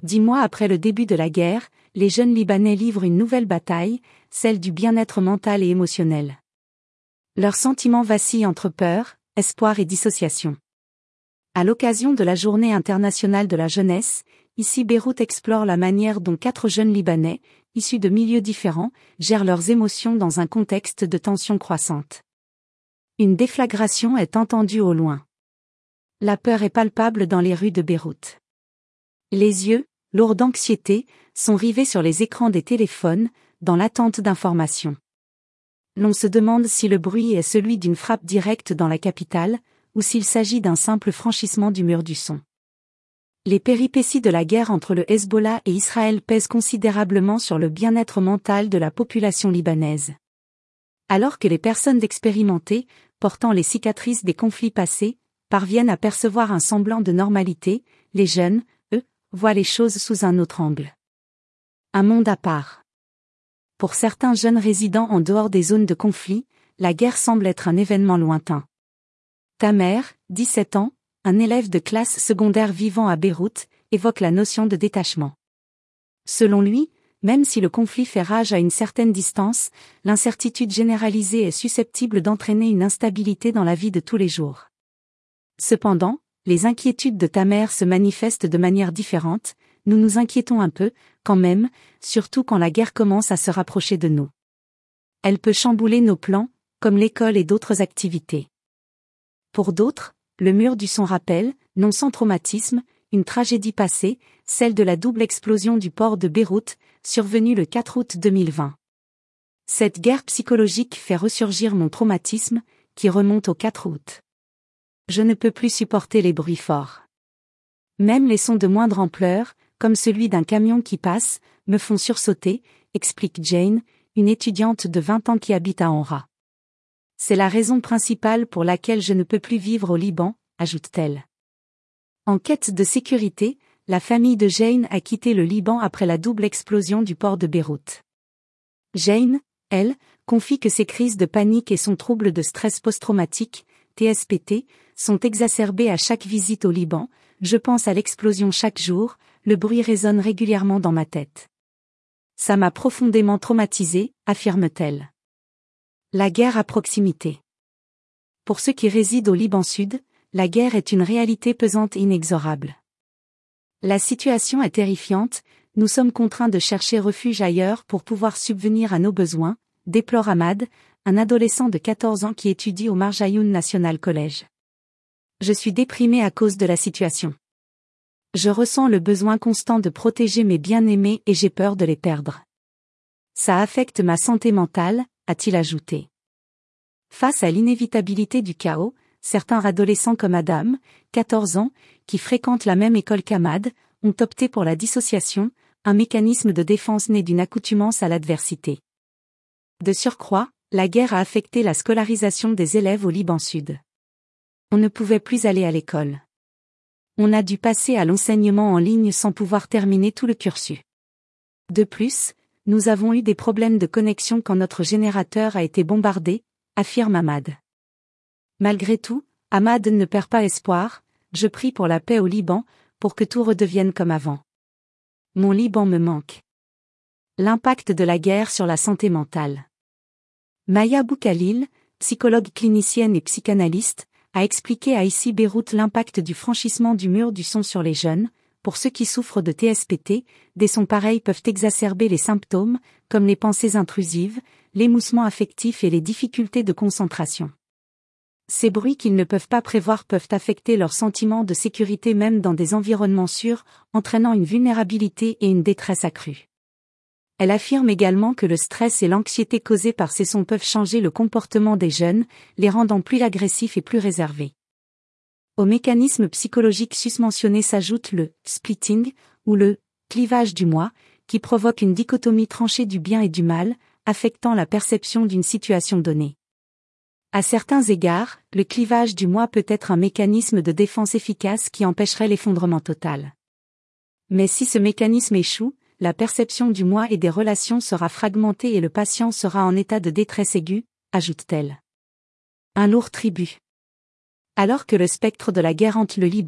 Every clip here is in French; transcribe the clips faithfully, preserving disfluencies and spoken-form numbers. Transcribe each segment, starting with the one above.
Dix mois après le début de la guerre, les jeunes Libanais livrent une nouvelle bataille, celle du bien-être mental et émotionnel. Leurs sentiments vacillent entre peur, espoir et dissociation. À l'occasion de la Journée internationale de la jeunesse, ici Beyrouth explore la manière dont quatre jeunes Libanais, issus de milieux différents, gèrent leurs émotions dans un contexte de tension croissante. Une déflagration est entendue au loin. La peur est palpable dans les rues de Beyrouth. Les yeux, lourds d'anxiété, sont rivés sur les écrans des téléphones, dans l'attente d'informations. L'on se demande si le bruit est celui d'une frappe directe dans la capitale, ou s'il s'agit d'un simple franchissement du mur du son. Les péripéties de la guerre entre le Hezbollah et Israël pèsent considérablement sur le bien-être mental de la population libanaise. Alors que les personnes expérimentées, portant les cicatrices des conflits passés, parviennent à percevoir un semblant de normalité, les jeunes, eux, voient les choses sous un autre angle. Un monde à part. Pour certains jeunes résidant en dehors des zones de conflit, la guerre semble être un événement lointain. Tamer, dix-sept ans, un élève de classe secondaire vivant à Beyrouth, évoque la notion de détachement. Selon lui, même si le conflit fait rage à une certaine distance, l'incertitude généralisée est susceptible d'entraîner une instabilité dans la vie de tous les jours. Cependant, les inquiétudes de Tamer se manifestent de manière différente, nous nous inquiétons un peu, quand même, surtout quand la guerre commence à se rapprocher de nous. Elle peut chambouler nos plans, comme l'école et d'autres activités. Pour d'autres, le mur du son rappelle, non sans traumatisme, une tragédie passée, celle de la double explosion du port de Beyrouth, survenue le quatre août deux mille vingt. Cette guerre psychologique fait ressurgir mon traumatisme, qui remonte au quatre août. Je ne peux plus supporter les bruits forts. Même les sons de moindre ampleur, comme celui d'un camion qui passe, me font sursauter, explique Jane, une étudiante de vingt ans qui habite à Anra. C'est la raison principale pour laquelle je ne peux plus vivre au Liban, ajoute-t-elle. En quête de sécurité, la famille de Jane a quitté le Liban après la double explosion du port de Beyrouth. Jane, elle, confie que ses crises de panique et son trouble de stress post-traumatique, T S P T, sont exacerbés à chaque visite au Liban, je pense à l'explosion chaque jour, le bruit résonne régulièrement dans ma tête. Ça m'a profondément traumatisée, affirme-t-elle. La guerre à proximité. Pour ceux qui résident au Liban Sud, la guerre est une réalité pesante et inexorable. La situation est terrifiante, nous sommes contraints de chercher refuge ailleurs pour pouvoir subvenir à nos besoins, déplore Ahmad, un adolescent de quatorze ans qui étudie au Marjayoun National College. Je suis déprimé à cause de la situation. Je ressens le besoin constant de protéger mes bien-aimés et j'ai peur de les perdre. Ça affecte ma santé mentale, a-t-il ajouté. Face à l'inévitabilité du chaos, certains adolescents comme Adam, quatorze ans, qui fréquentent la même école qu'Ahmad, ont opté pour la dissociation, un mécanisme de défense né d'une accoutumance à l'adversité. De surcroît, la guerre a affecté la scolarisation des élèves au Liban Sud. On ne pouvait plus aller à l'école. On a dû passer à l'enseignement en ligne sans pouvoir terminer tout le cursus. De plus, nous avons eu des problèmes de connexion quand notre générateur a été bombardé, affirme Ahmad. Malgré tout, Ahmad ne perd pas espoir, je prie pour la paix au Liban, pour que tout redevienne comme avant. Mon Liban me manque. L'impact de la guerre sur la santé mentale. Maya Boukhalil, psychologue clinicienne et psychanalyste, a expliqué à Ici Beyrouth l'impact du franchissement du mur du son sur les jeunes. Pour ceux qui souffrent de T S P T, des sons pareils peuvent exacerber les symptômes, comme les pensées intrusives, l'émoussement affectif et les difficultés de concentration. Ces bruits qu'ils ne peuvent pas prévoir peuvent affecter leur sentiment de sécurité même dans des environnements sûrs, entraînant une vulnérabilité et une détresse accrue. Elle affirme également que le stress et l'anxiété causés par ces sons peuvent changer le comportement des jeunes, les rendant plus agressifs et plus réservés. Au mécanisme psychologique susmentionné s'ajoute le « splitting » ou le « clivage du moi », qui provoque une dichotomie tranchée du bien et du mal, affectant la perception d'une situation donnée. À certains égards, le clivage du moi peut être un mécanisme de défense efficace qui empêcherait l'effondrement total. Mais si ce mécanisme échoue, la perception du moi et des relations sera fragmentée et le patient sera en état de détresse aiguë, ajoute-t-elle. Un lourd tribut. Alors que le spectre de la guerre hante le Liban,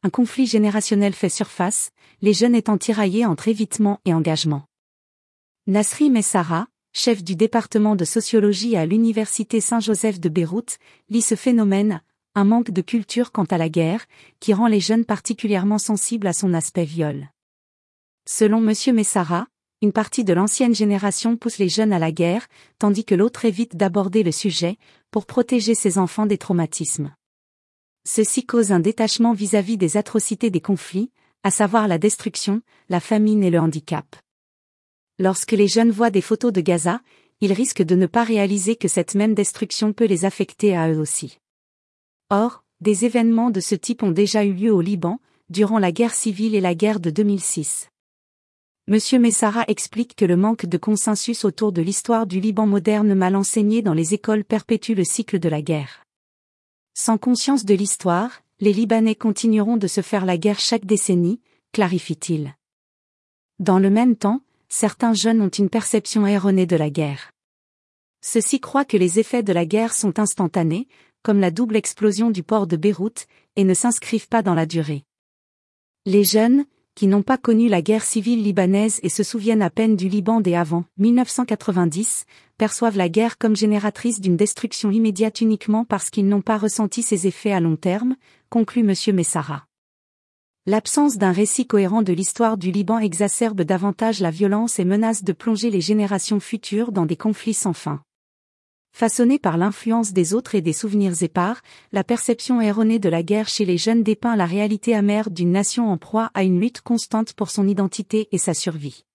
un conflit générationnel fait surface, les jeunes étant tiraillés entre évitement et engagement. Nasri Messara, chef du département de sociologie à l'université Saint-Joseph de Beyrouth, lit ce phénomène, un manque de culture quant à la guerre, qui rend les jeunes particulièrement sensibles à son aspect viol. Selon monsieur Messara, une partie de l'ancienne génération pousse les jeunes à la guerre, tandis que l'autre évite d'aborder le sujet, pour protéger ses enfants des traumatismes. Ceci cause un détachement vis-à-vis des atrocités des conflits, à savoir la destruction, la famine et le handicap. Lorsque les jeunes voient des photos de Gaza, ils risquent de ne pas réaliser que cette même destruction peut les affecter à eux aussi. Or, des événements de ce type ont déjà eu lieu au Liban, durant la guerre civile et la guerre de deux mille six. monsieur Messara explique que le manque de consensus autour de l'histoire du Liban moderne mal enseignée dans les écoles perpétue le cycle de la guerre. Sans conscience de l'histoire, les Libanais continueront de se faire la guerre chaque décennie, clarifie-t-il. Dans le même temps, certains jeunes ont une perception erronée de la guerre. Ceux-ci croient que les effets de la guerre sont instantanés, comme la double explosion du port de Beyrouth, et ne s'inscrivent pas dans la durée. Les jeunes, qui n'ont pas connu la guerre civile libanaise et se souviennent à peine du Liban dès avant mille neuf cent quatre-vingt-dix, perçoivent la guerre comme génératrice d'une destruction immédiate uniquement parce qu'ils n'ont pas ressenti ses effets à long terme, conclut monsieur Messara. L'absence d'un récit cohérent de l'histoire du Liban exacerbe davantage la violence et menace de plonger les générations futures dans des conflits sans fin. Façonnée par l'influence des autres et des souvenirs épars, la perception erronée de la guerre chez les jeunes dépeint la réalité amère d'une nation en proie à une lutte constante pour son identité et sa survie.